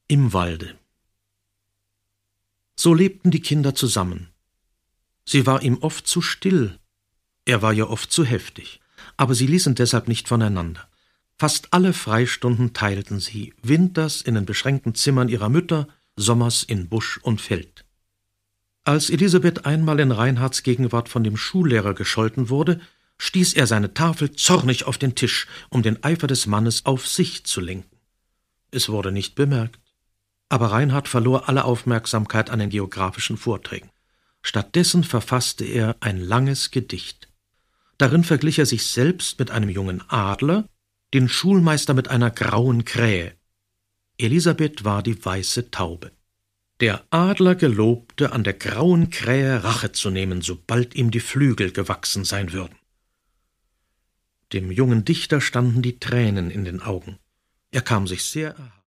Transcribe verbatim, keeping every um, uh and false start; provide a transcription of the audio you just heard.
Im Walde. So lebten die Kinder zusammen. Sie war ihm oft zu still, er war ihr oft zu heftig, aber sie ließen deshalb nicht voneinander. Fast alle Freistunden teilten sie, winters in den beschränkten Zimmern ihrer Mütter, sommers in Busch und Feld. Als Elisabeth einmal in Reinhards Gegenwart von dem Schullehrer gescholten wurde, stieß er seine Tafel zornig auf den Tisch, um den Eifer des Mannes auf sich zu lenken. Es wurde nicht bemerkt. Aber Reinhard verlor alle Aufmerksamkeit an den geographischen Vorträgen. Stattdessen verfasste er ein langes Gedicht. Darin verglich er sich selbst mit einem jungen Adler, den Schulmeister mit einer grauen Krähe. Elisabeth war die weiße Taube. Der Adler gelobte, an der grauen Krähe Rache zu nehmen, sobald ihm die Flügel gewachsen sein würden. Dem jungen Dichter standen die Tränen in den Augen. Er kam sich sehr erhaben